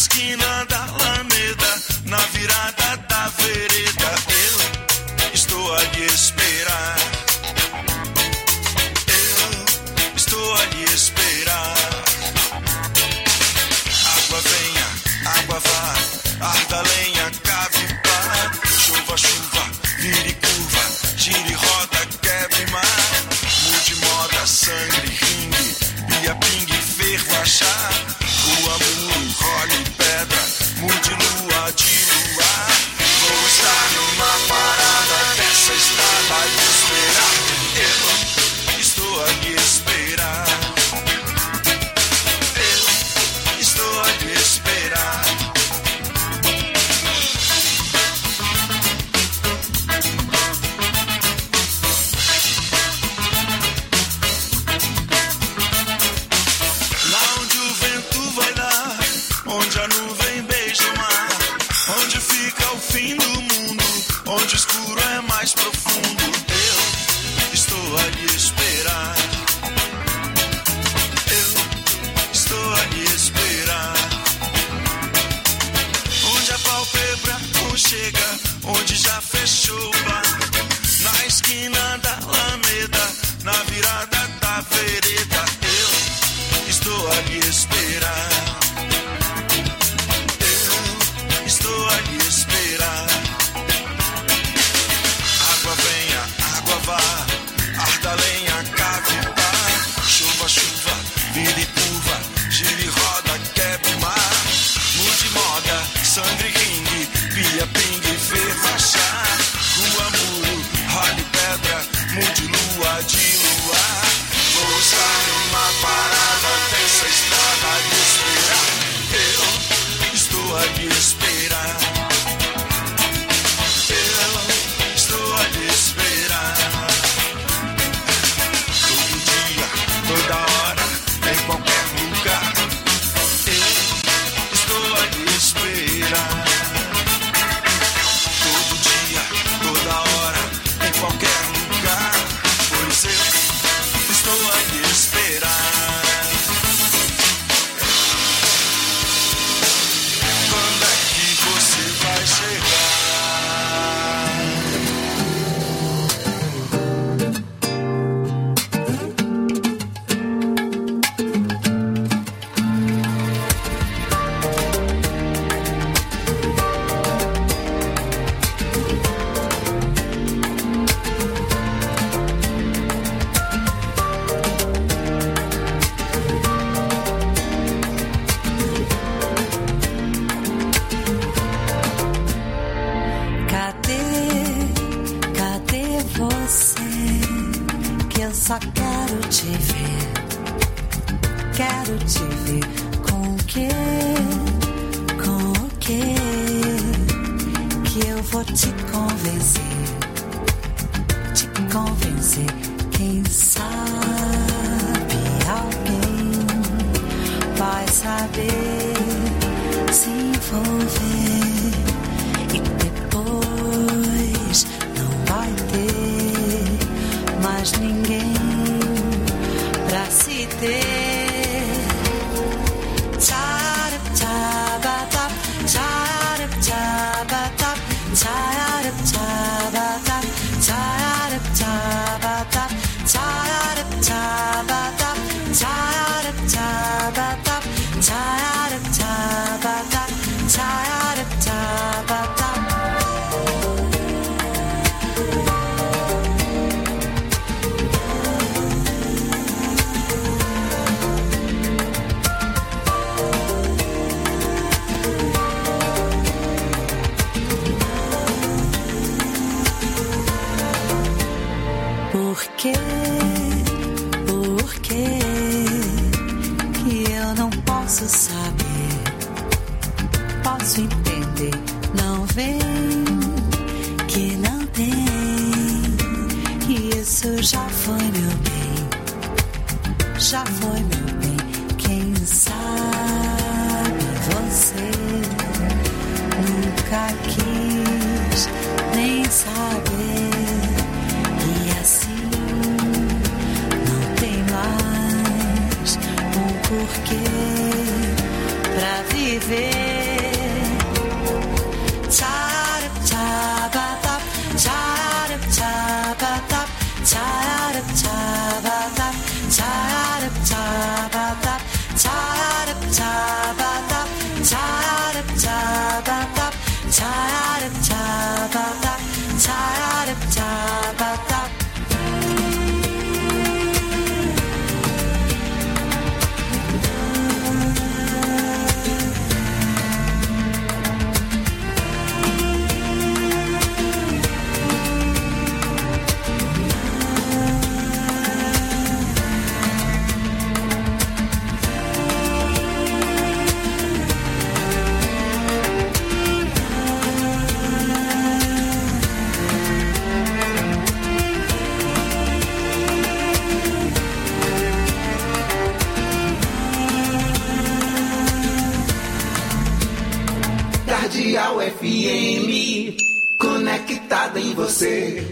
esquina da Alameda, na virada da vereda, eu estou a lhe esperar. Eu estou a lhe esperar. Água venha, água vá, arda a lenha, cave pá. Chuva, chuva, vire curva, gire roda, quebre mar. Mude moda, sangue, ringue, pia, pingue, ferva, chá. Rua, muro, role, pedra, mude lua de luar. Vou estar numa parada dessa estrada a lhe esperar. Eu estou a lhe esperar. Eu estou a lhe esperar. Lá onde o vento vai dar, onde a nuvem beija o mar, onde fica o fim do mundo, onde o escuro é mais profundo, eu estou a lhe esperar. Eu estou a lhe esperar. Onde a pálpebra chega, onde já fechou o bar, na esquina da Alameda, na virada da vereda, eu estou a lhe esperar. Eu estou a lhe esperar. Água venha, água vá, arda a lenha, cave pá. Chuva, chuva, vire curva, gire roda, quebre mar. Mude moda, sangue, ringue, pia, pingue, ferva, chá. Rua, muro, role, pedra, mude lua de luar. Vou estar numa parada dessa estrada a lhe esperar. Eu estou a lhe esperar. Eu estou a lhe esperar. Todo dia, toda hora, em qualquer lugar, eu estou a lhe esperar. Todo dia, toda hora, em qualquer lugar, pois eu estou a lhe esperar. Quando é que você vai chegar? Cadê você? Que eu só quero te ver. Quero te ver com o quê? Com o quê? Que eu vou te convencer. Te convencer. Quem sabe alguém vai saber se envolver. E depois não vai ter mais ninguém pra se ter. Tcharap, tchabatap, tcharap, tchabatap, tcharap, tchabatap, tcharap, tchabatap, tcharap, tchabatap, tcharap, tchabatap, tcharap, tchabatap, tcharap, tchabatap. Por quê? Por quê que eu não posso saber? Posso entender, não vem que não tem. Isso já foi meu bem, já foi meu bem. Quem sabe você nunca quis nem saber. E assim não tem mais um porquê pra viver. Ta-da-da-da-da, ta-da-da-da-da. Cardeal FM, conectada em você.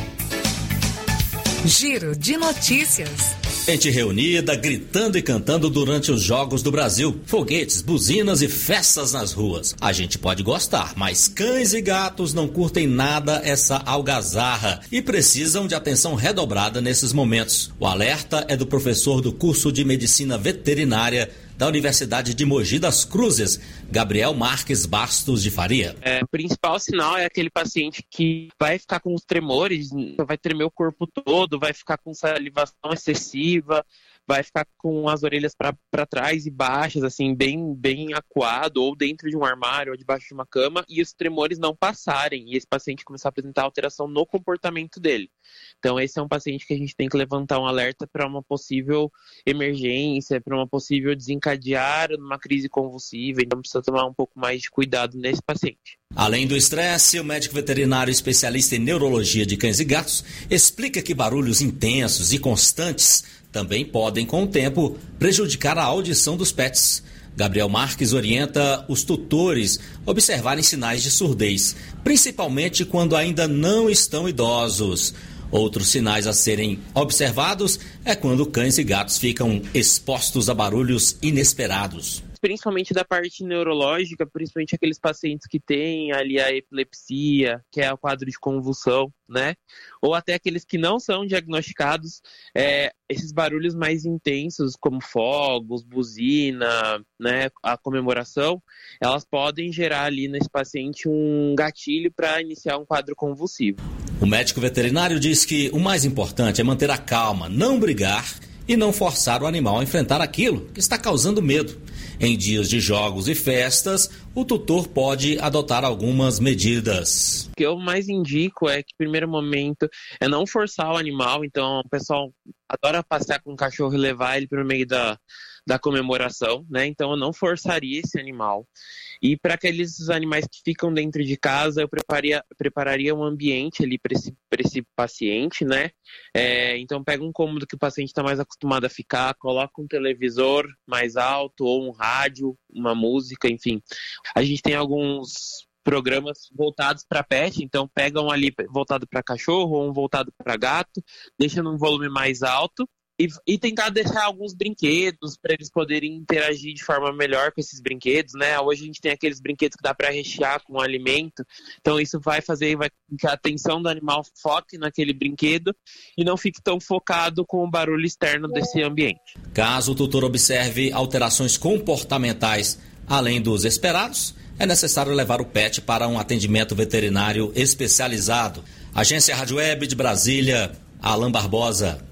Giro de notícias. Gente reunida, gritando e cantando durante os Jogos do Brasil. Foguetes, buzinas e festas nas ruas. A gente pode gostar, mas cães e gatos não curtem nada essa algazarra e precisam de atenção redobrada nesses momentos. O alerta é do professor do curso de Medicina Veterinária da Universidade de Mogi das Cruzes, Gabriel Marques Bastos de Faria. O principal sinal é aquele paciente que vai ficar com os tremores, vai tremer o corpo todo, vai ficar com salivação excessiva, vai ficar com as orelhas para trás e baixas, assim, bem acuado, ou dentro de um armário, ou debaixo de uma cama, e os tremores não passarem, e esse paciente começar a apresentar alteração no comportamento dele. Então, esse é um paciente que a gente tem que levantar um alerta para uma possível emergência, para uma possível desencadear uma crise convulsiva, então precisa tomar um pouco mais de cuidado nesse paciente. Além do estresse, o médico veterinário especialista em neurologia de cães e gatos explica que barulhos intensos e constantes também podem, com o tempo, prejudicar a audição dos pets. Gabriel Marques orienta os tutores a observarem sinais de surdez, principalmente quando ainda não estão idosos. Outros sinais a serem observados é quando cães e gatos ficam expostos a barulhos inesperados. Principalmente da parte neurológica, principalmente aqueles pacientes que têm ali a epilepsia, que é o quadro de convulsão, né? Ou até aqueles que não são diagnosticados, esses barulhos mais intensos, como fogos, buzina, né, a comemoração, elas podem gerar ali nesse paciente um gatilho para iniciar um quadro convulsivo. O médico veterinário diz que o mais importante é manter a calma, não brigar e não forçar o animal a enfrentar aquilo que está causando medo. Em dias de jogos e festas, o tutor pode adotar algumas medidas. O que eu mais indico é que, primeiro momento, é não forçar o animal. Então, o pessoal adora passear com o cachorro e levar ele para o meio da comemoração, né? Então, eu não forçaria esse animal. E para aqueles animais que ficam dentro de casa, eu prepararia um ambiente ali para esse paciente, né? Então, pega um cômodo que o paciente está mais acostumado a ficar, coloca um televisor mais alto ou um rádio, uma música, enfim. A gente tem alguns programas voltados para pet, então pegam ali voltado para cachorro ou um voltado para gato, deixa num volume mais alto. E tentar deixar alguns brinquedos para eles poderem interagir de forma melhor com esses brinquedos, né? Hoje a gente tem aqueles brinquedos que dá para rechear com alimento, então isso vai que a atenção do animal foque naquele brinquedo e não fique tão focado com o barulho externo desse ambiente. Caso o tutor observe alterações comportamentais além dos esperados, é necessário levar o pet para um atendimento veterinário especializado. Agência Rádio Web de Brasília, Alan Barbosa.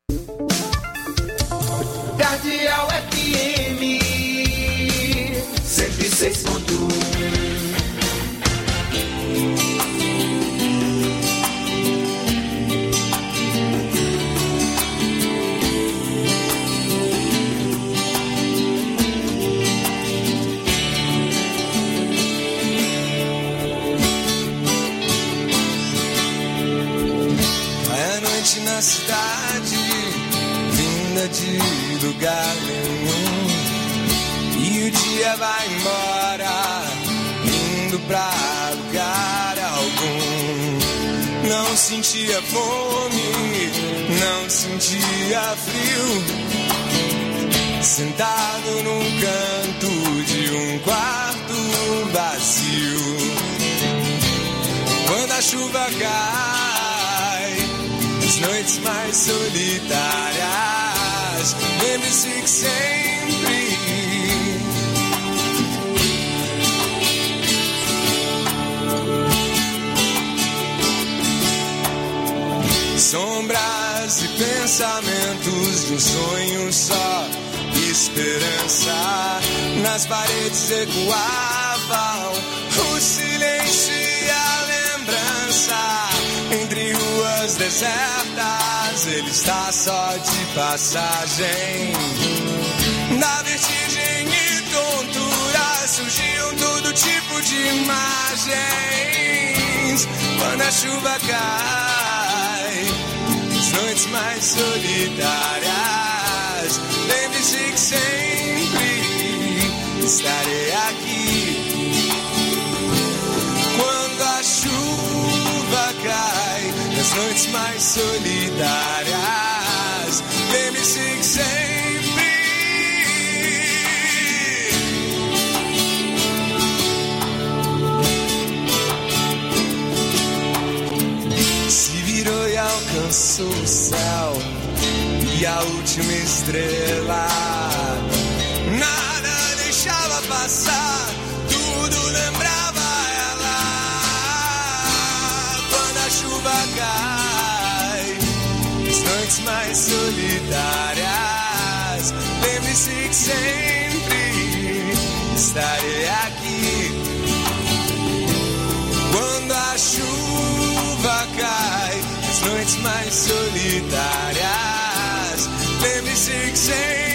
Cardeal FM 106.1. É noite na cidade, vinda de lugar nenhum, e o dia vai embora, indo pra lugar algum. Não sentia fome, não sentia frio, sentado num canto de um quarto vazio. Quando a chuva cai, as noites mais solitárias, lembre-se que sempre esperança. Nas paredes ecoavam o silêncio e a lembrança. Entre ruas desertas, ele está só de passagem. Na vertigem e tontura surgiam todo tipo de imagens. Quando a chuva cai, as noites mais solitárias, lembre-se que sempre estarei aqui. Quando a chuva cai, nas noites mais solitárias, lembre-se que sempre se virou e alcançou o céu e a última estrela. Nada deixava passar, tudo lembrava ela. Quando a chuva cai, as noites mais solitárias, lembre-se que sempre estarei aqui. Quando a chuva cai, as noites mais solitárias, lembre-se que sempre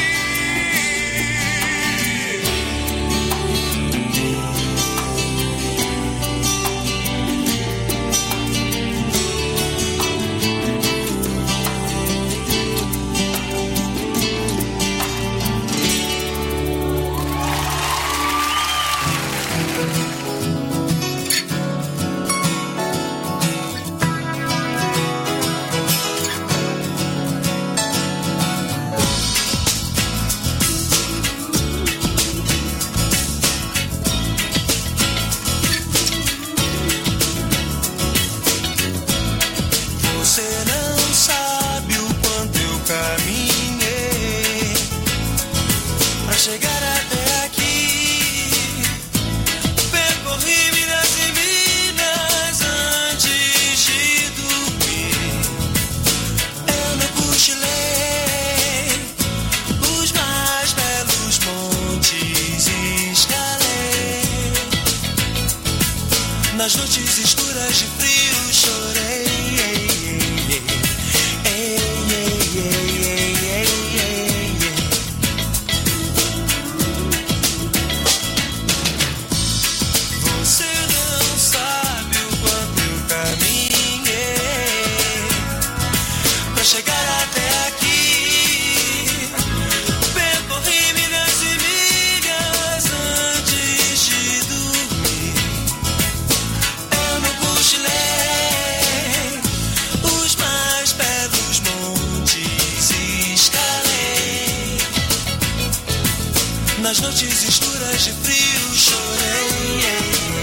nas noites escuras de frio chorei. Você não sabe o quanto eu caminhei pra chegar até aqui. Percorri milhas e milhas antes de dormir. Os mais belos montes escalei. Nas noites escuras de frio chorei.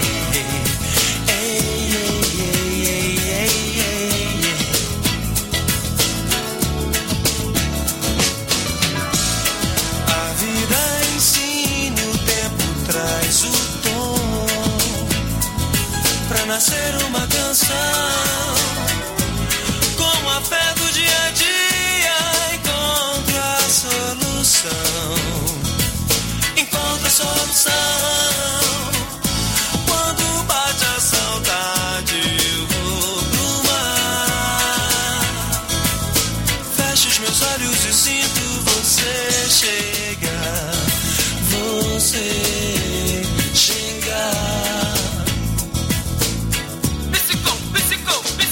A vida ensina, o tempo traz o tom pra nascer uma canção. Com a fé do dia a dia encontro a solução. Encontro a solução. Quando bate a saudade eu vou pro mar. Fecho os meus olhos e sinto você chegar. Você chegar.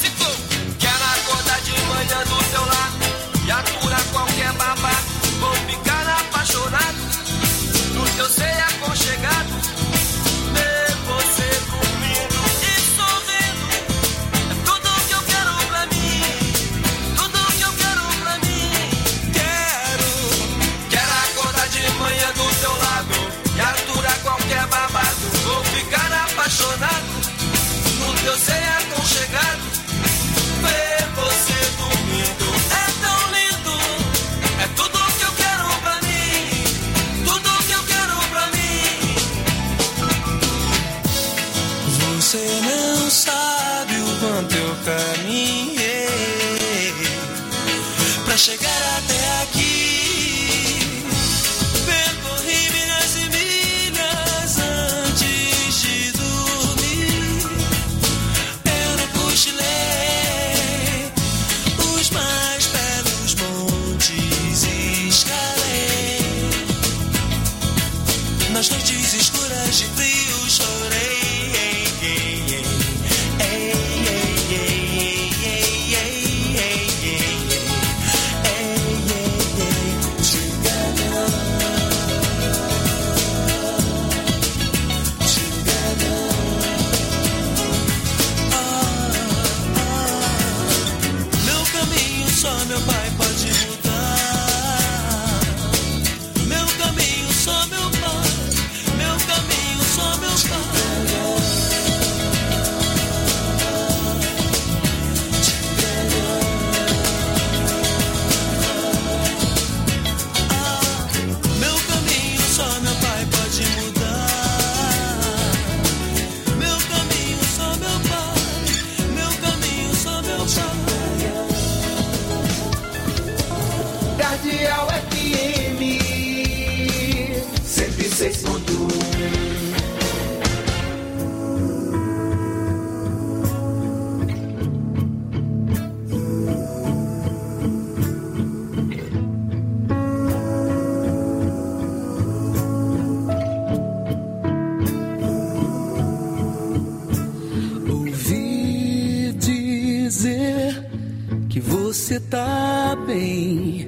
você tá bem,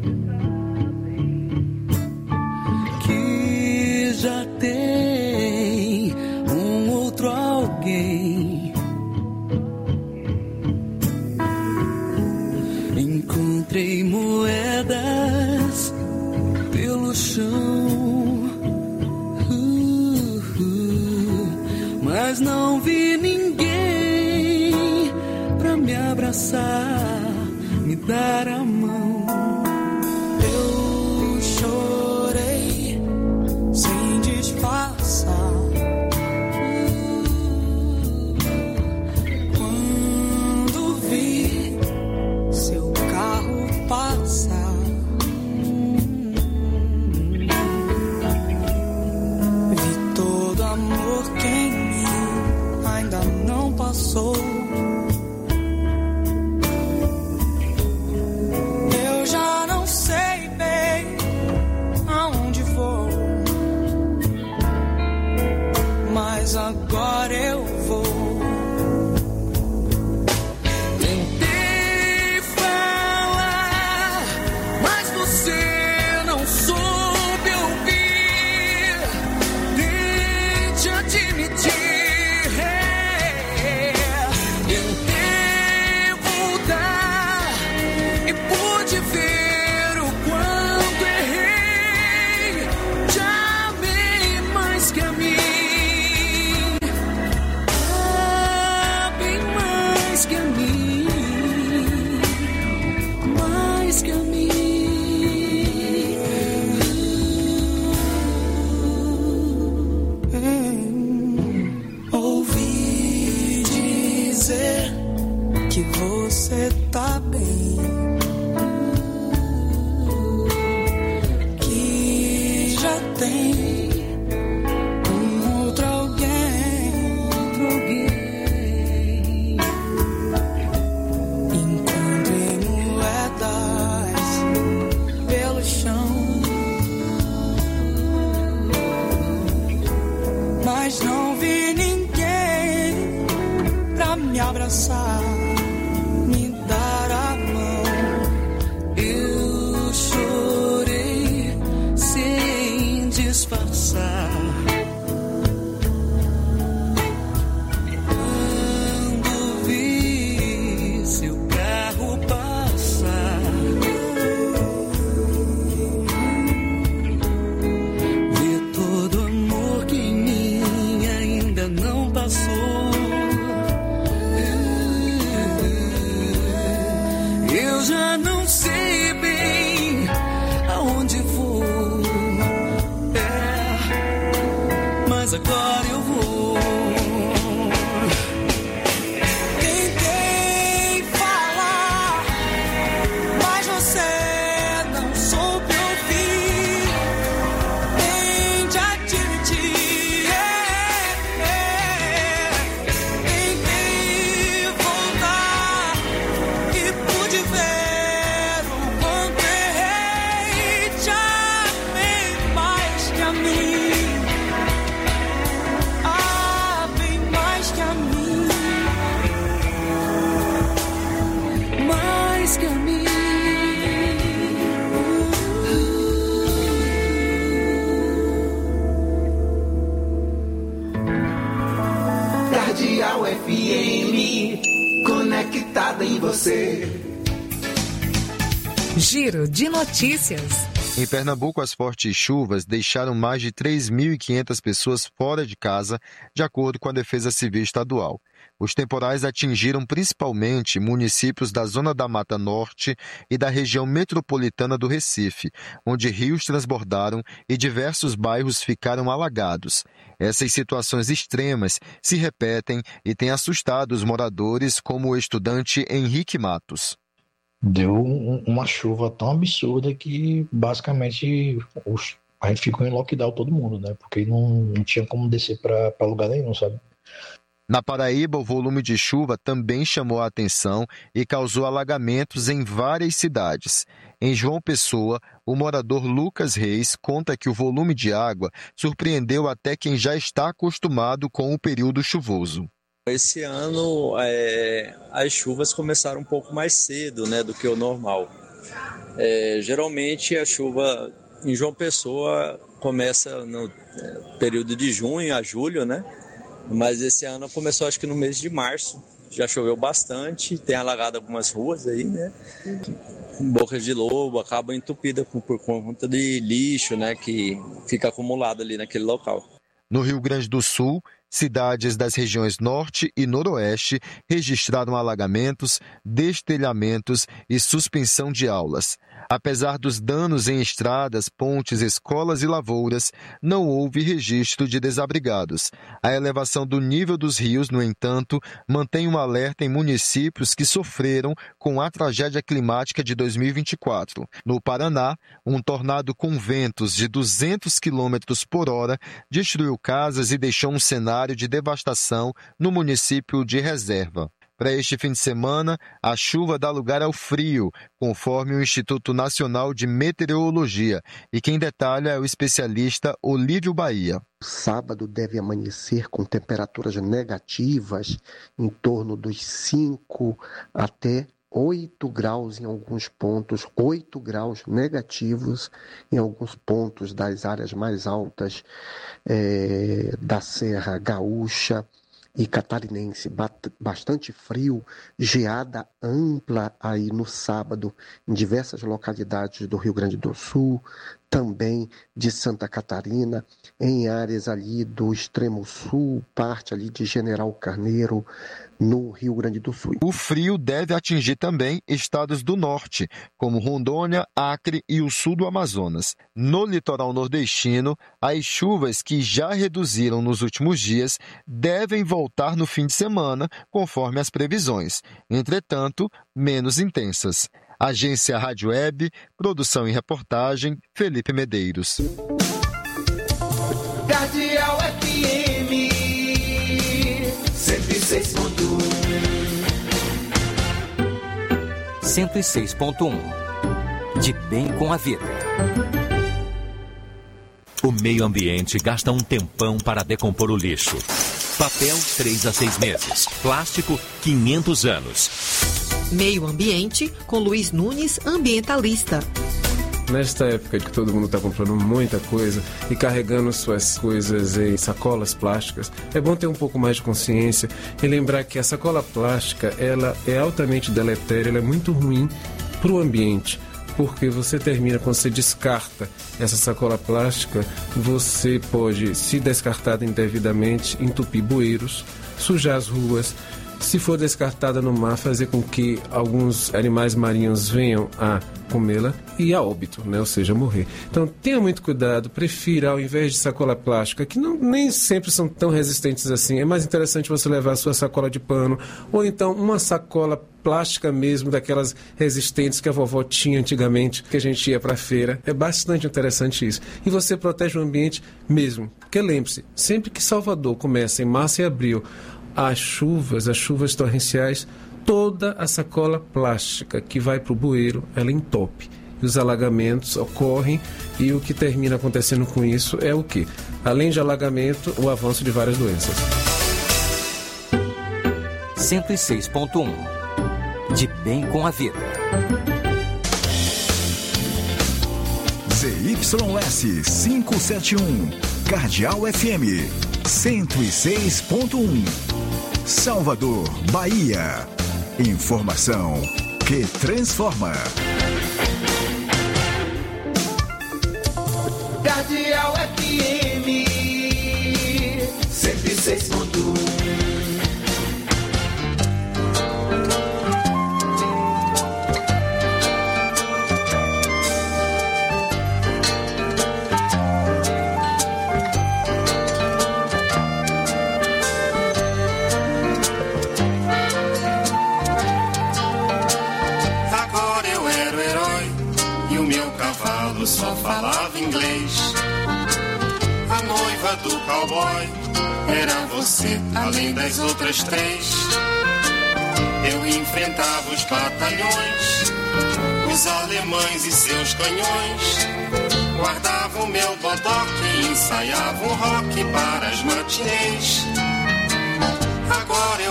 que já tem um outro alguém. Encontrei moedas pelo chão, mas não vi ninguém pra me abraçar, me dar a mão. Eu chorei sem disfarçar quando vi seu carro passar. Vi todo amor que em mim ainda não passou. Eu já não sei bem aonde vou, mas agora eu vou. Tentei falar, mas você não soube ouvir. Tente admitir. Tentei voltar e pude ver o quanto errei. Te amei mais que a mim. Bem mais que a mim. Mais que a mim. Ouvi dizer que você tá bem, que já tem um outro alguém. Encontrei moedas pelo chão, mas não vi ninguém pra me abraçar, me dar a mão. Eu chorei sem disfarçar quando vi seu carro passar. Vi todo amor que em mim ainda não passou. Eu já não sei bem aonde vou, mas agora eu vou. Tentei falar, mas você não soube ouvir. Tente admitir. Tentei voltar e pude ver o quanto errei. Te amei mais que a mim. Bem mais que a mim. Mais que a mim. Cardeal FM, conectada em você. Giro de notícias. Em Pernambuco, as fortes chuvas deixaram mais de 3.500 pessoas fora de casa, de acordo com a Defesa Civil Estadual. Os temporais atingiram principalmente municípios da Zona da Mata Norte e da região metropolitana do Recife, onde rios transbordaram e diversos bairros ficaram alagados. Essas situações extremas se repetem e têm assustado os moradores, como o estudante Henrique Matos. Deu uma chuva tão absurda que basicamente a gente ficou em lockdown todo mundo, né? Porque não tinha como descer para lugar nenhum, sabe? Na Paraíba, o volume de chuva também chamou a atenção e causou alagamentos em várias cidades. Em João Pessoa, o morador Lucas Reis conta que o volume de água surpreendeu até quem já está acostumado com o período chuvoso. Esse ano as chuvas começaram um pouco mais cedo, né, do que o normal. Geralmente a chuva em João Pessoa começa no período de junho a julho, né? Mas esse ano começou acho que no mês de março. Já choveu bastante, tem alagado algumas ruas aí, né? Bocas de lobo, acaba entupida por conta de lixo, né? Que fica acumulado ali naquele local. No Rio Grande do Sul, cidades das regiões Norte e Noroeste registraram alagamentos, destelhamentos e suspensão de aulas. Apesar dos danos em estradas, pontes, escolas e lavouras, não houve registro de desabrigados. A elevação do nível dos rios, no entanto, mantém um alerta em municípios que sofreram com a tragédia climática de 2024. No Paraná, um tornado com ventos de 200 km por hora destruiu casas e deixou um cenário de devastação no município de Reserva. Para este fim de semana, a chuva dá lugar ao frio, conforme o Instituto Nacional de Meteorologia. E quem detalha é o especialista Olívio Bahia. Sábado deve amanhecer com temperaturas negativas em torno dos 5 até 8 graus em alguns pontos, 8 graus negativos em alguns pontos das áreas mais altas da Serra Gaúcha e catarinense. Bastante frio, geada ampla aí no sábado em diversas localidades do Rio Grande do Sul, também de Santa Catarina, em áreas ali do extremo sul, parte ali de General Carneiro, no Rio Grande do Sul. O frio deve atingir também estados do norte, como Rondônia, Acre e o sul do Amazonas. No litoral nordestino, as chuvas que já reduziram nos últimos dias devem voltar no fim de semana, conforme as previsões. Entretanto, menos intensas. Agência Rádio Web, produção e reportagem, Felipe Medeiros. Cardeal FM 106.1 106.1 De bem com a vida. O meio ambiente gasta um tempão para decompor o lixo. Papel, 3 a 6 meses. Plástico, 500 anos. Meio Ambiente, com Luiz Nunes, ambientalista. Nesta época de que todo mundo está comprando muita coisa e carregando suas coisas em sacolas plásticas, é bom ter um pouco mais de consciência e lembrar que a sacola plástica ela é altamente deletéria, ela é muito ruim para o ambiente. Porque você termina, quando você descarta essa sacola plástica, você pode, se descartada indevidamente, entupir bueiros, sujar as ruas. Se for descartada no mar, fazer com que alguns animais marinhos venham a comê-la e a óbito, né? Ou seja, morrer. Então, tenha muito cuidado, prefira, ao invés de sacola plástica, que nem sempre são tão resistentes assim, é mais interessante você levar a sua sacola de pano, ou então uma sacola plástica mesmo, daquelas resistentes que a vovó tinha antigamente, que a gente ia para a feira. É bastante interessante isso. E você protege o ambiente mesmo. Porque lembre-se, sempre que Salvador começa em março e abril, as chuvas torrenciais, toda a sacola plástica que vai para o bueiro, ela entope. E os alagamentos ocorrem e o que termina acontecendo com isso é o quê? Além de alagamento, o avanço de várias doenças. 106.1 De bem com a vida. ZYS 571 Cardeal FM 106.1 Salvador, Bahia. Informação que transforma. Cardeal FM 106.1 Só falava inglês. A noiva do cowboy era você, além das outras 3. Eu enfrentava os batalhões, os alemães e seus canhões. Guardava o meu bodoque e ensaiava um rock para as matinês. Agora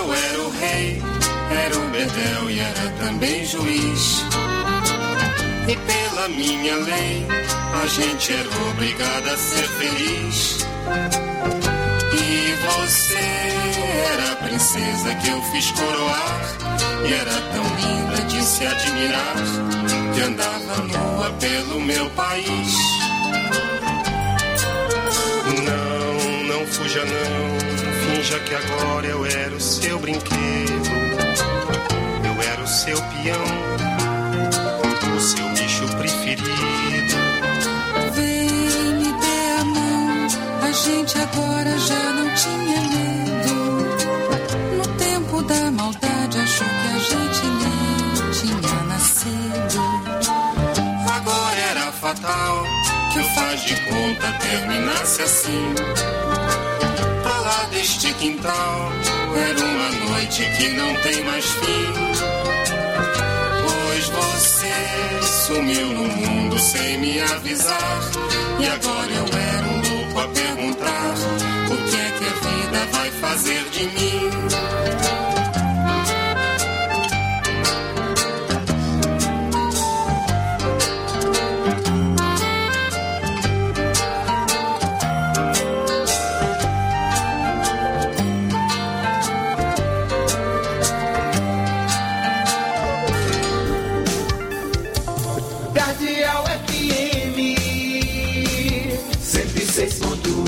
também juiz. E pela minha lei, a gente era obrigada a ser feliz. E você era a princesa que eu fiz coroar, e era tão linda de se admirar, que andava nua pelo meu país. Não fuja não, finja que agora eu era o seu brinquedo. Eu era o seu peão, o seu bicho preferido. Vem, me dê a mão, a gente agora já não tinha medo. No tempo da maldade achou que a gente nem tinha nascido. Agora era fatal que o faz de conta terminasse assim. Pra lá deste quintal era uma noite que não tem mais fim. Pois você sumiu no mundo sem me avisar, e agora eu era um louco a perguntar o que é que a vida vai fazer de mim. Cardeal FM 106.1.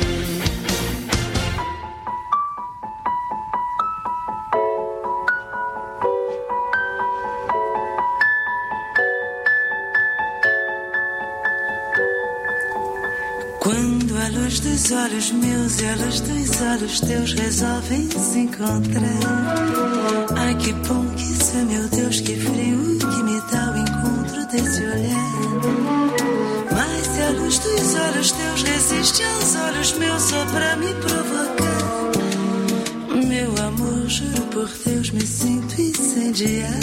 Quando a luz dos olhos meus e a luz dos olhos teus resolvem se encontrar. Ai, que bom que isso é, meu Deus, que frio que me dá o encontro desse olhar. Mas se a luz dos olhos teus resiste aos olhos meus só pra me provocar, meu amor, juro por Deus, me sinto incendiar.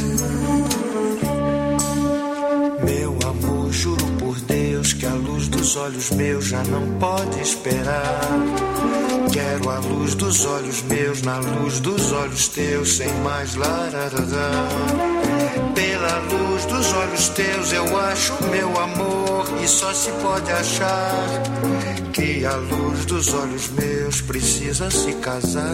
Meu amor, juro por Deus que a luz dos olhos meus já não pode esperar. Quero a luz dos olhos meus na luz dos olhos teus, sem mais lararará. Pela luz dos olhos teus eu acho meu amor, e só se pode achar que a luz dos olhos meus precisa se casar.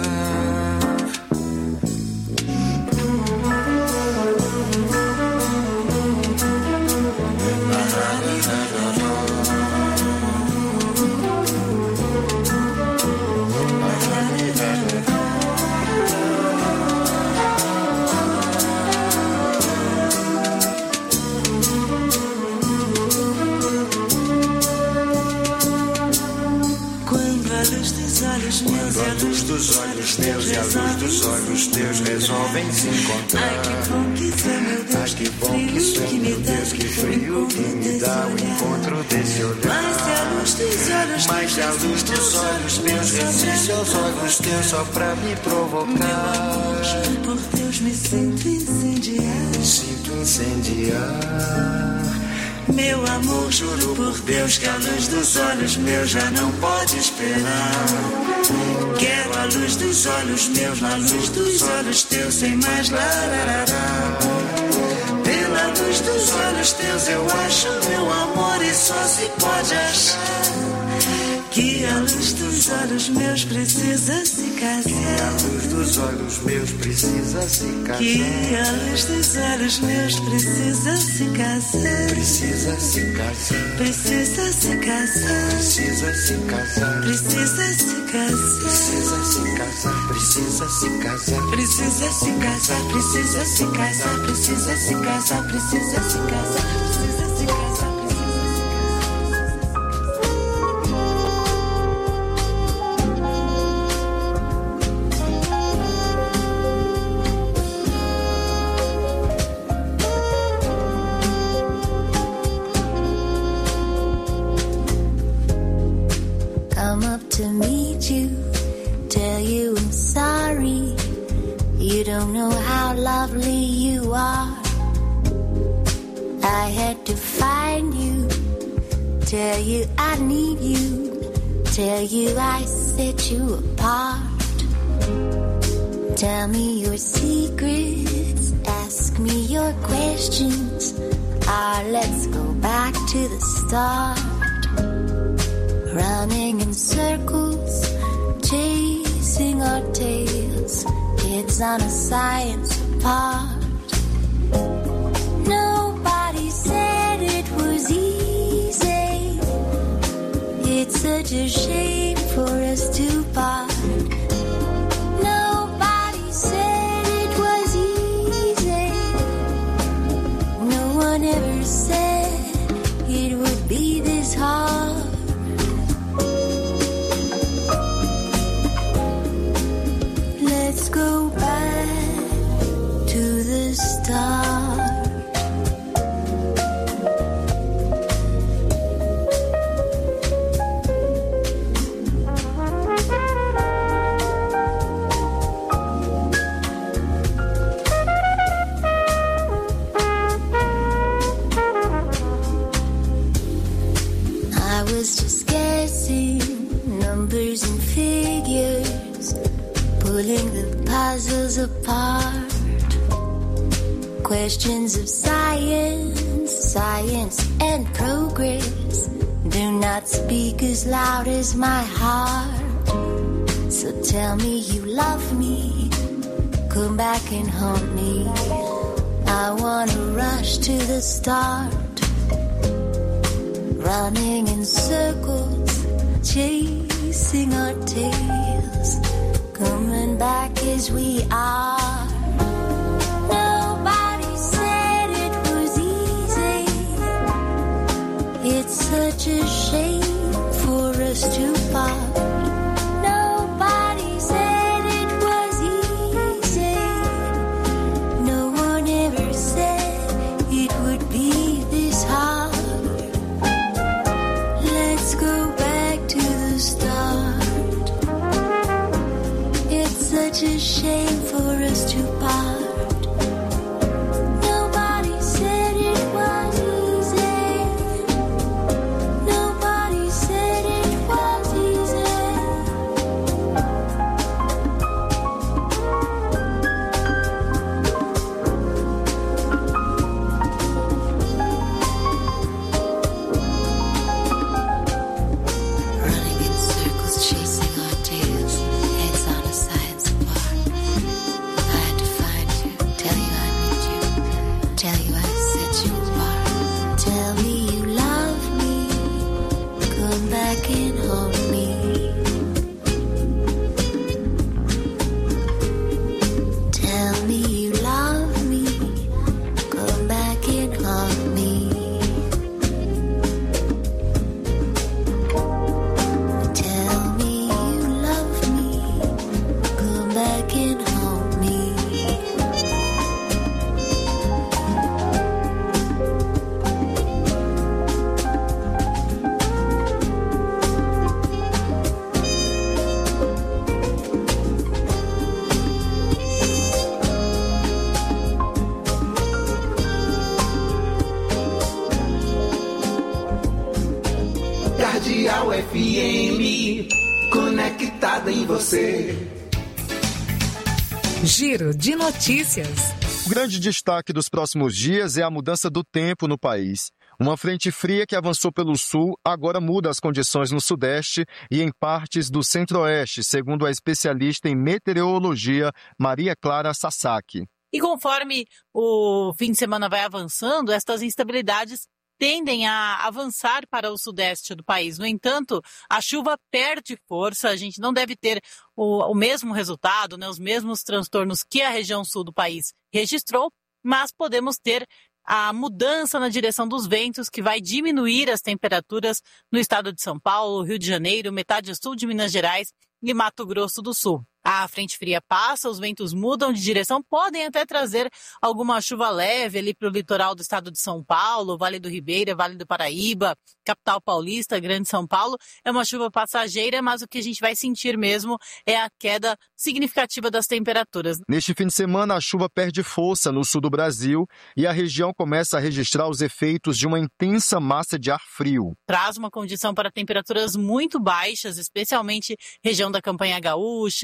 Dos olhos meus e a luz dos olhos teus resolvem se encontrar. Ai, que bom que isso é, meu Deus, que bom que isso é, meu Deus, que frio que me dá o encontro desse olhar. Mas se a luz dos olhos mas se a luz dos olhos meus resiste aos olhos teus só pra me provocar. Juro por Deus, me sinto incendiar. Sinto incendiar. Meu amor, juro por Deus que a luz dos olhos meus já não pode esperar. Quero a luz dos olhos meus na luz dos olhos teus, sem mais lararará. Pela luz dos olhos teus eu acho meu amor, e só se pode achar que a luz dos olhos meus precisa se casar. Que a luz dos olhos meus precisa se casar. Que a luz dos olhos meus precisa se casar. Precisa se casar. Precisa se casar. Precisa se casar. Precisa se casar. Precisa se casar. Precisa se casar. Precisa se casar. Precisa se casar. Precisa se casar. Precisa se casar. Precisa se casar. Come up to meet you, tell you I'm sorry. You don't know how lovely you are. I had to find you, tell you I need you, tell you I set you apart. Tell me your secrets, ask me your questions. Let's go back to the start. Running in circles, chasing our tails. It's on a science apart. Nobody said it was easy. It's such a shame for us to part. Nobody said it was easy. No one ever said it would be this hard. Let's go back to the start. I was just guessing numbers and figures, pulling the puzzles apart. Questions of science, science and progress do not speak as loud as my heart. So tell me you love me, come back and haunt me. I wanna rush to the start. Running in circles, chasing our tails, coming back as we are. Nobody said it was easy. It's such a shame for us to part. Nobody said it was easy. No one ever said it would be this hard. Let's go back to the start. It's such a shame for us to part. Nobody said it was easy. Nobody said it was easy. Running in circles, chasing our tails, heads on a science apart. I had to find you, tell you I need you, tell you I set you apart. Tell me you love me, come back and hold me. Tell me you love me, come back and hold me. Tell me you love me, come back and hold me. Cardeal FM, conectada em você. Giro de notícias. O grande destaque dos próximos dias é a mudança do tempo no país. Uma frente fria que avançou pelo sul agora muda as condições no sudeste e em partes do centro-oeste, segundo a especialista em meteorologia Maria Clara Sasaki. E conforme o fim de semana vai avançando, estas instabilidades tendem a avançar para o sudeste do país. No entanto, a chuva perde força, a gente não deve ter o mesmo resultado, né, os mesmos transtornos que a região sul do país registrou, mas podemos ter a mudança na direção dos ventos, que vai diminuir as temperaturas no estado de São Paulo, Rio de Janeiro, metade sul de Minas Gerais e Mato Grosso do Sul. A frente fria passa, os ventos mudam de direção, podem até trazer alguma chuva leve ali para o litoral do estado de São Paulo, Vale do Ribeira, Vale do Paraíba, capital paulista, Grande São Paulo. É uma chuva passageira, mas o que a gente vai sentir mesmo é a queda significativa das temperaturas. Neste fim de semana, a chuva perde força no sul do Brasil e a região começa a registrar os efeitos de uma intensa massa de ar frio. Traz uma condição para temperaturas muito baixas, especialmente região da Campanha Gaúcha,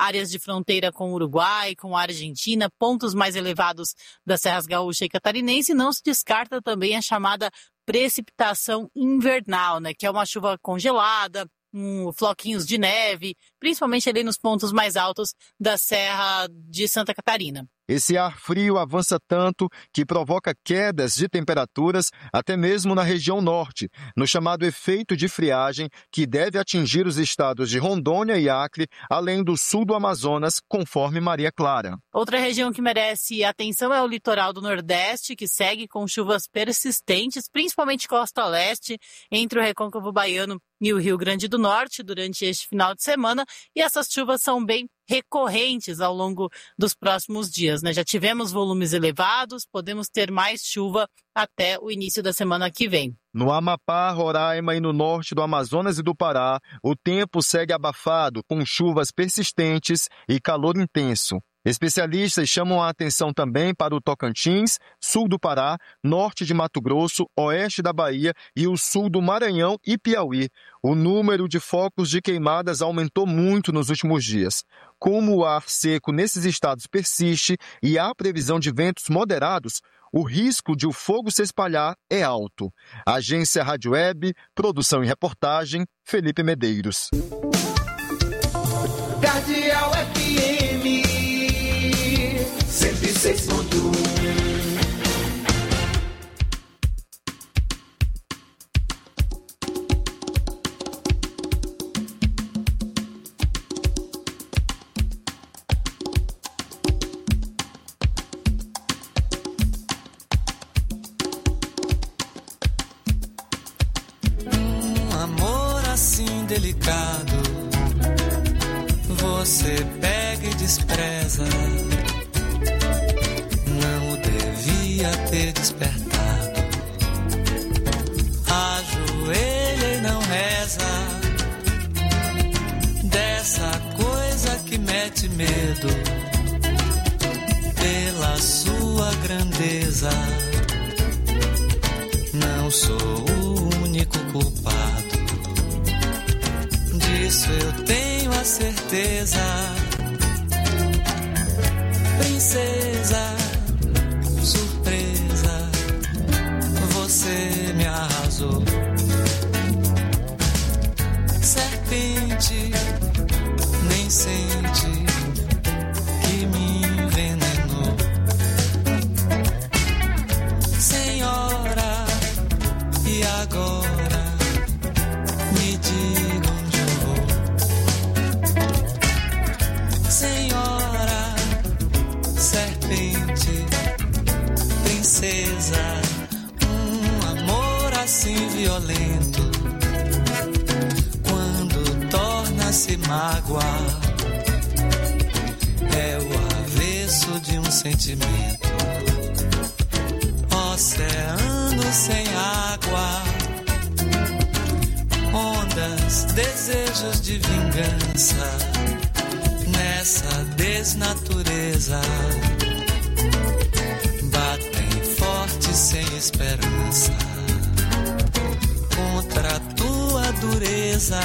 áreas de fronteira com o Uruguai, com a Argentina, pontos mais elevados das Serras Gaúcha e Catarinense. Não se descarta também a chamada precipitação invernal, né, que é uma chuva congelada, floquinhos de neve, principalmente ali nos pontos mais altos da Serra de Santa Catarina. Esse ar frio avança tanto que provoca quedas de temperaturas até mesmo na região norte, no chamado efeito de friagem, que deve atingir os estados de Rondônia e Acre, além do sul do Amazonas, conforme Maria Clara. Outra região que merece atenção é o litoral do Nordeste, que segue com chuvas persistentes, principalmente costa leste, entre o Recôncavo Baiano e o Rio Grande do Norte, durante este final de semana, e essas chuvas são bem recorrentes ao longo dos próximos dias, né? Já tivemos volumes elevados, podemos ter mais chuva até o início da semana que vem. No Amapá, Roraima e no norte do Amazonas e do Pará, o tempo segue abafado, com chuvas persistentes e calor intenso. Especialistas chamam a atenção também para o Tocantins, sul do Pará, norte de Mato Grosso, oeste da Bahia e o sul do Maranhão e Piauí. O número de focos de queimadas aumentou muito nos últimos dias. Como o ar seco nesses estados persiste e há previsão de ventos moderados, o risco de o fogo se espalhar é alto. Agência Rádio Web, produção e reportagem, Felipe Medeiros. Cardeal FM 106.1. Delicado, você pega e despreza. Não o devia ter despertado. Ajoelha e não reza. Dessa coisa que mete medo pela sua grandeza. Não sou o único culpado. Disso eu tenho a certeza. Princesa, surpresa, você me arrasou. Serpente, nem sente que me envenenou. Senhora, e agora me diga onde eu vou. Senhora, serpente, princesa, amor assim violento, quando torna-se mágoa, é o avesso de um sentimento. Oceano sem água, ondas, desejos de vingança, nessa desnatureza, batem forte sem esperança, contra a tua dureza.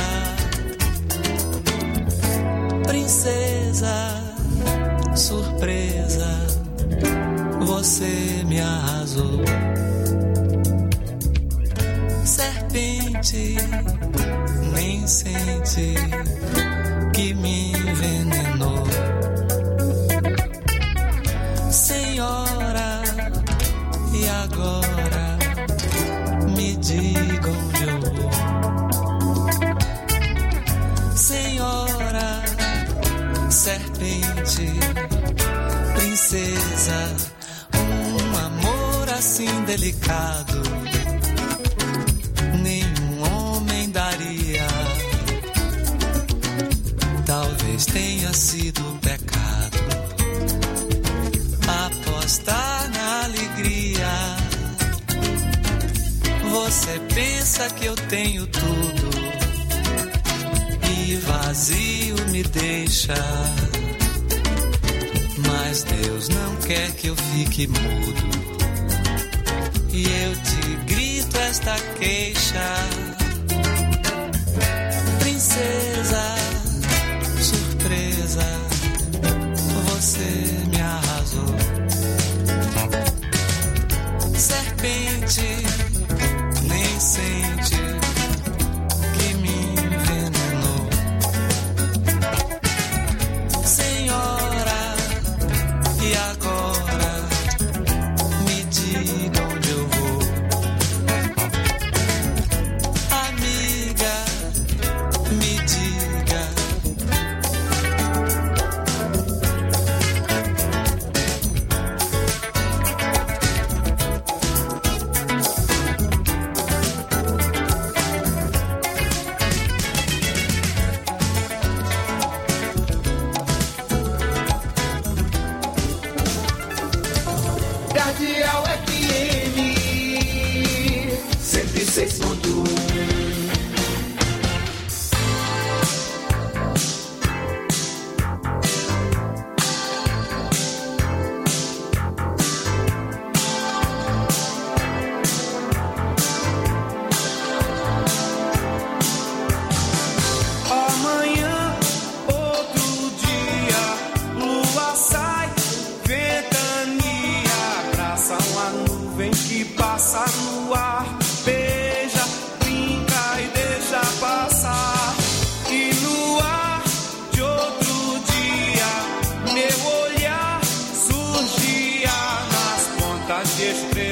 Princesa, surpresa, você me arrasou. Serpente, nem sente que me envenenou. Senhora, e agora me diga onde eu vou. Senhora, serpente, princesa, amor assim delicado, nenhum homem daria. Talvez tenha sido um pecado apostar na alegria. Você pensa que eu tenho tudo e vazio me deixa, mas Deus não quer que eu fique mudo e eu te grito esta queixa. Princesa, surpresa,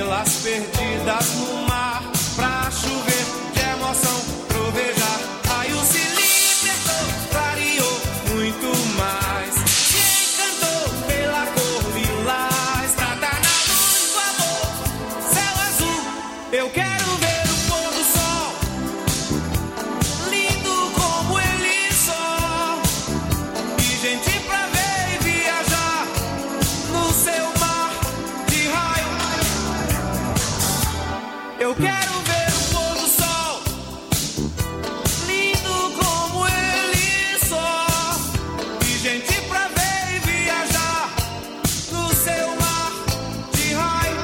estrelas perdidas no mar, pra chover de emoção, trovejar, raios se libertou, clareou muito mais, se encantou pela cor lilás, trata na luz do amor, céu azul, eu quero ver o pôr do sol, lindo como ele só, e gente pra ver e viajar no seu mar de raio. Eu quero ver o pôr do sol, lindo como ele só, e gente pra ver e viajar no seu mar de raio.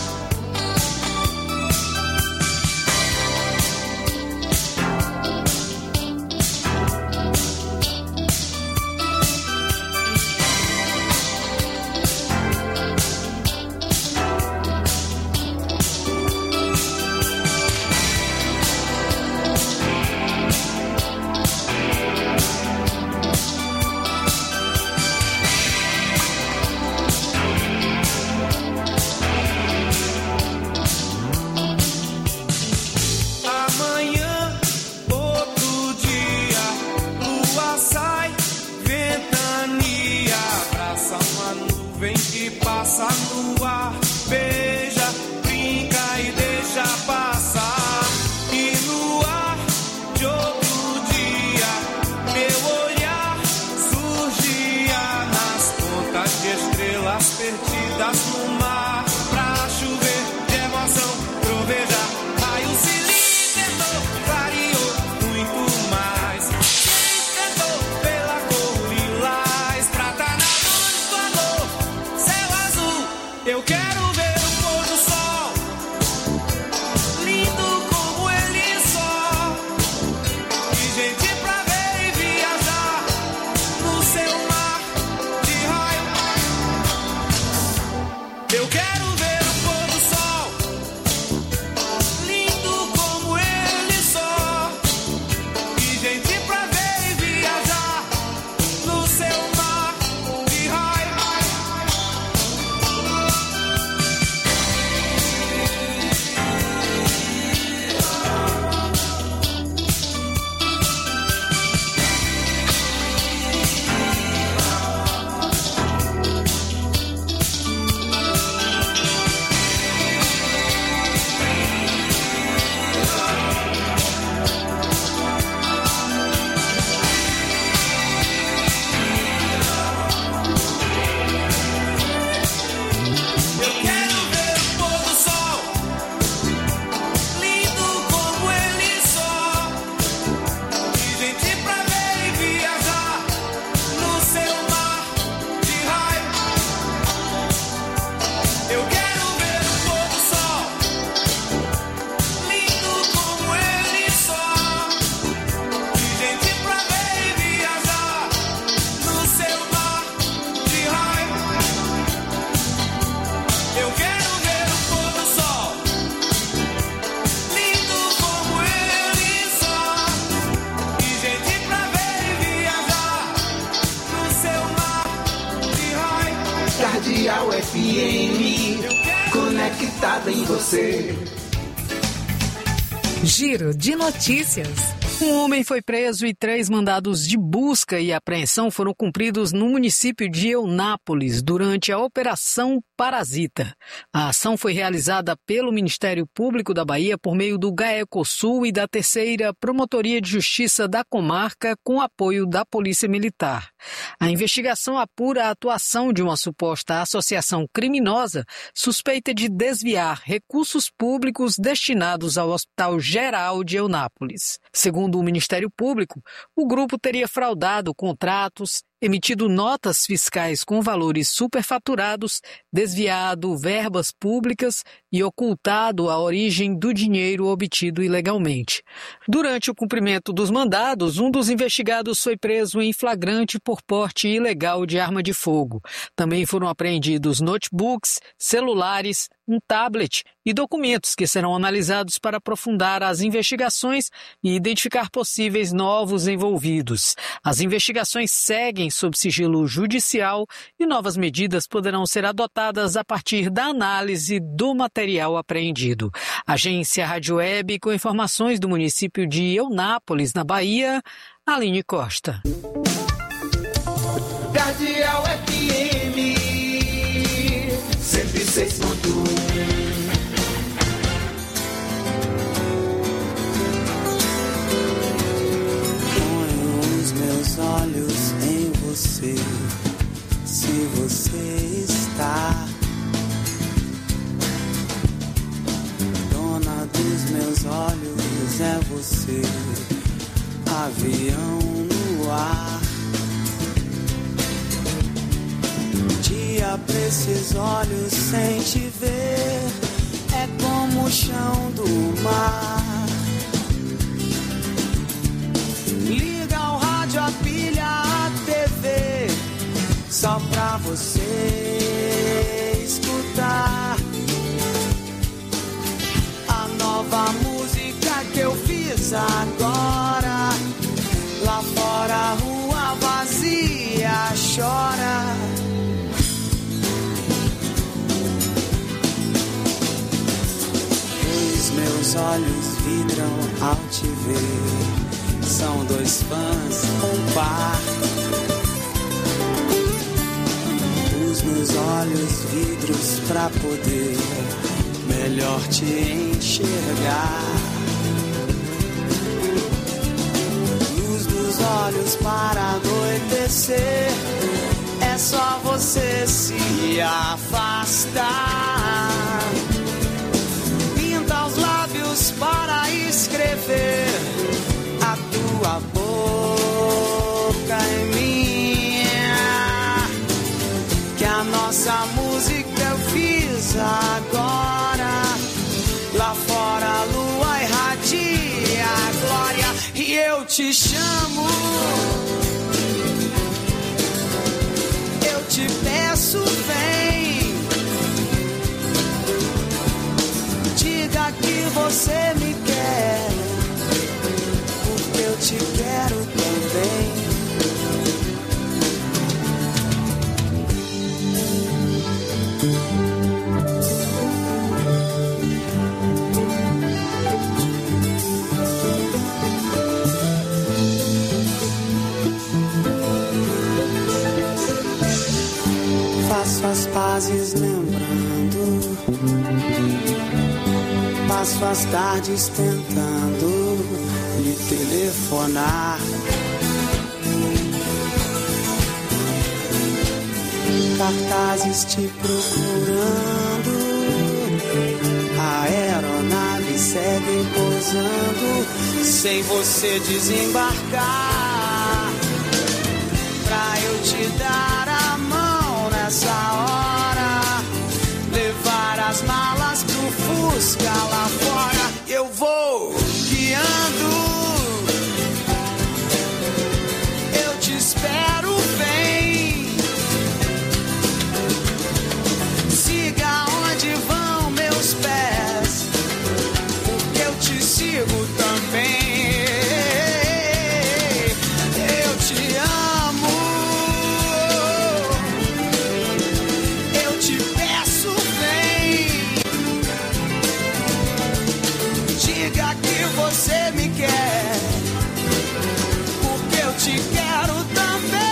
Amanhã, outro dia, lua sai, ventania, abraça uma nuvem que passa no ar, beija, brinca e deixa passar. E no ar de outro dia, meu olhar surgia nas pontas de estrelas perdidas no mar, pra chover de emoção, trovejar, raios se libertou, clareou muito mais, se encantou pela cor lilás, trata na luz do amor, céu azul, eu quero ver o pôr do sol, lindo como ele só, e gente pra ver e viajar no seu mar de raio. Eu quero ver o pôr do sol, lindo como ele só, e gente pra ver e viajar no seu mar de raio. Eu quero ver o pôr do sol, lindo como ele só, e gente pra ver e viajar no seu mar de raio. Eu quero ver o pôr do sol, lindo como ele só, e gente pra ver e viajar no seu mar de raio. Eu quero ver o pôr do sol, lindo como ele só, e gente pra ver e viajar no seu mar de raio. Cardeal FM, conectada em você. Giro de notícias. Um homem foi preso e 3 mandados de busca e apreensão foram cumpridos no município de Eunápolis durante a Operação Parasita. A ação foi realizada pelo Ministério Público da Bahia por meio do GAECOSUL e da 3ª Promotoria de Justiça da comarca com apoio da Polícia Militar. A investigação apura a atuação de uma suposta associação criminosa suspeita de desviar recursos públicos destinados ao Hospital Geral de Eunápolis. Segundo o Ministério Público, o grupo teria fraudado contratos, emitido notas fiscais com valores superfaturados, desviado verbas públicas e ocultado a origem do dinheiro obtido ilegalmente. Durante o cumprimento dos mandados, um dos investigados foi preso em flagrante por porte ilegal de arma de fogo. Também foram apreendidos notebooks, celulares, um tablet e documentos que serão analisados para aprofundar as investigações e identificar possíveis novos envolvidos. As investigações seguem sob sigilo judicial e novas medidas poderão ser adotadas a partir da análise do material apreendido. Agência Rádio Web com informações do município de Eunápolis, na Bahia, Aline Costa. Cardeal FM 106.1. Ponho os meus olhos em você, se você está. Dona dos meus olhos é você, avião no ar. Dia pra esses olhos sem te ver é como o chão do mar. Liga o rádio, a pilha, a TV, só pra você escutar a nova música que eu fiz agora. Lá fora a rua vazia chora. Meus olhos vidram ao te ver, são dois fãs, um par. Os meus olhos vidros pra poder melhor te enxergar. Luz dos olhos para anoitecer, é só você se afastar. Os lábios para escrever a tua boca em minha, que a nossa música eu fiz agora. Lá fora a lua irradia a glória e eu te chamo, eu te peço, vem. Diga que você me quer, porque eu te quero também. Faço as pazes lembrando, passo as tardes tentando lhe telefonar. Cartazes te procurando, a aeronave segue pousando, sem você desembarcar. Pra eu te dar a mão nessa hora, levar as malas pro Fusca lá fora, eu vou guiando, eu te espero, vem. Siga onde vão meus pés, porque eu te sigo também. Eu te amo, eu te peço, vem. Diga que você me quer, porque eu te quero também.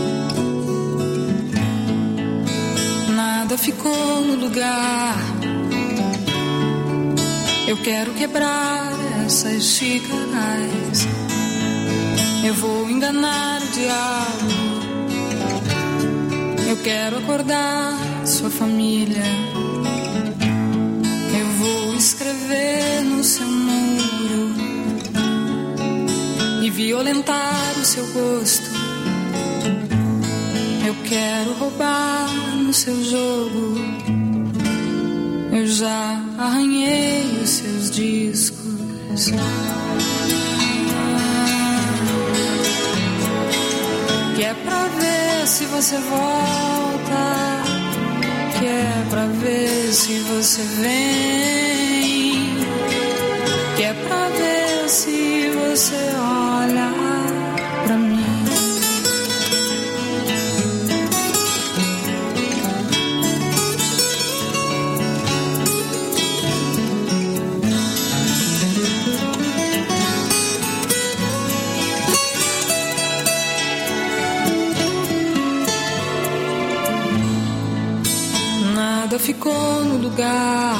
Nada ficou no lugar, Eu quero quebrar essas xícaras. Eu vou enganar o diabo. Eu quero acordar sua família. Eu vou escrever no seu muro e violentar o seu gosto. Eu quero roubar no seu jogo. Eu já arranhei os seus discos. Que é pra ver se você volta, que é pra ver se você vem, que é pra ver se você olha pra mim. Ficou no lugar.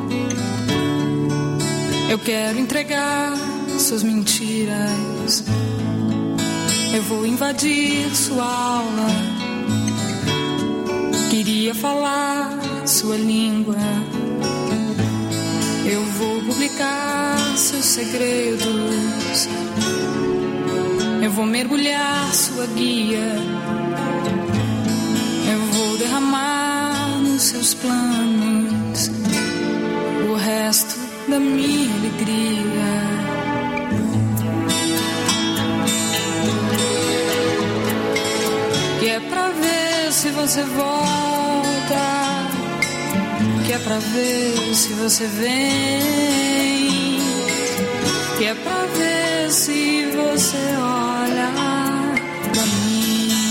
Eu quero entregar suas mentiras. Eu vou invadir sua aula. Queria falar sua língua. Eu vou publicar seus segredos. Eu vou mergulhar sua guia. Eu vou derramar seus planos o resto da minha alegria. Que é pra ver se você volta, que é pra ver se você vem, que é pra ver se você olha pra mim.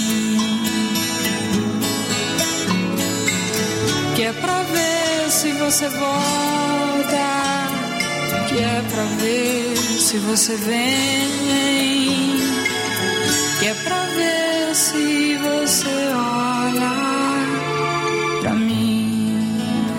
Que é pra ver se você volta, que é pra ver se você vem, que é pra ver se você olha pra mim.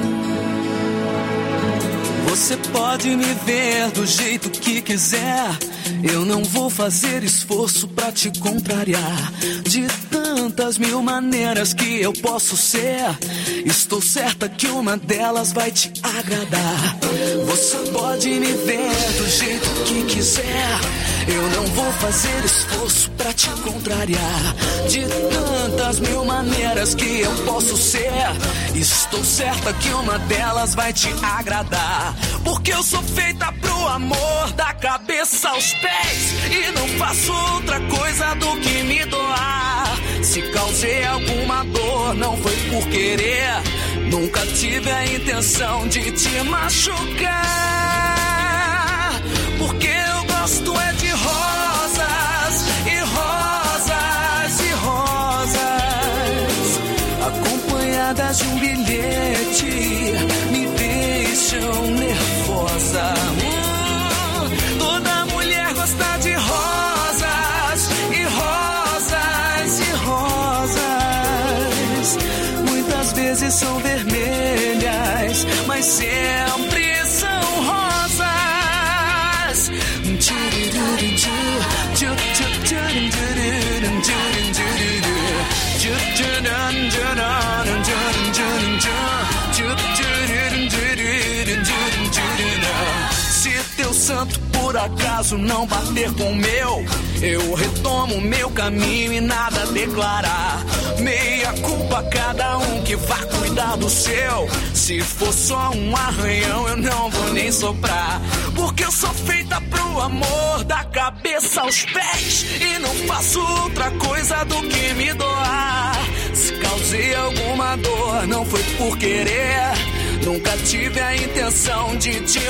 Você pode me ver do jeito que quiser, eu não vou fazer esforço pra te contrariar. De tantas mil maneiras que eu posso ser, estou certa que uma delas vai te agradar. Você pode me ver do jeito que quiser, eu não vou fazer esforço pra te contrariar. De tantas mil maneiras que eu posso ser, estou certa que uma delas vai te agradar. Porque eu sou feita pro amor, da cabeça aos pés, e não faço outra coisa do que me doar. Se causei alguma dor, não foi por querer, nunca tive a intenção de te machucar. Porque eu gosto é de rosas, e rosas, e rosas, acompanhadas de um bilhete, me deixam nervosa. Toda mulher gosta de rosas, e rosas, e rosas, muitas vezes são vermelhas, mas sempre são rosas. Se teu santo por acaso não bater com o meu, eu retomo meu caminho e nada declarar. Meia culpa cada um que vá cuidar do seu. Se for só um arranhão eu não vou nem soprar. Porque eu sou feita pro amor, da cabeça aos pés, e não faço outra coisa do que me doar. Se causei alguma dor, não foi por querer, nunca tive a intenção de te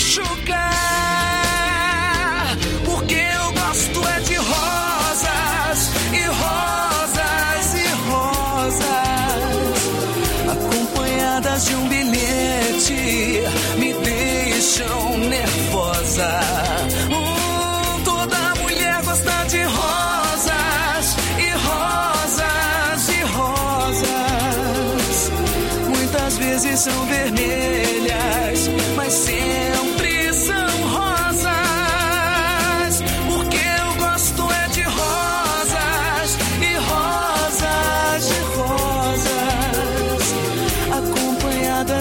machucar. Porque eu gosto é de rosas, e rosas, e rosas, acompanhadas de um bilhete, me deixam nervosa. Toda mulher gosta de rosas, e rosas, e rosas, muitas vezes são vermelhas, mas sempre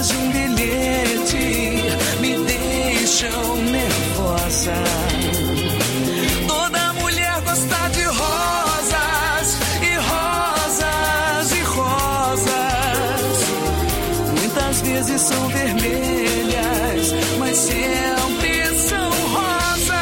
letras de um bilhete me deixam nervosa. Toda mulher gosta de rosas e rosas e rosas. Muitas vezes são vermelhas, mas sempre são rosas.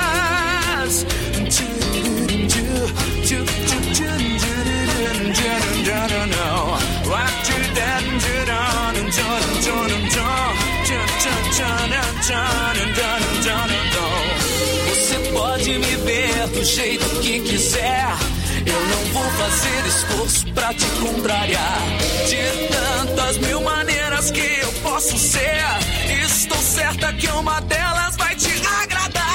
Você pode me ver do jeito que quiser, eu não vou fazer esforço pra te contrariar. De tantas mil maneiras que eu posso ser, estou certa que uma delas vai te agradar.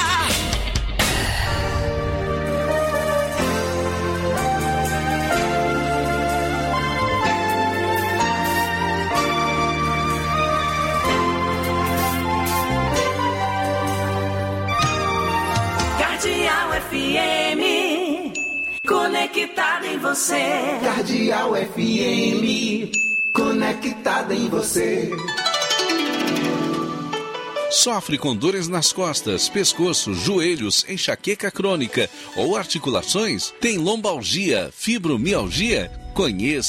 Cardeal FM, conectada em você. Cardeal FM, conectada em você. Sofre com dores nas costas, pescoço, joelhos, enxaqueca crônica ou articulações? Tem lombalgia, fibromialgia? Conheça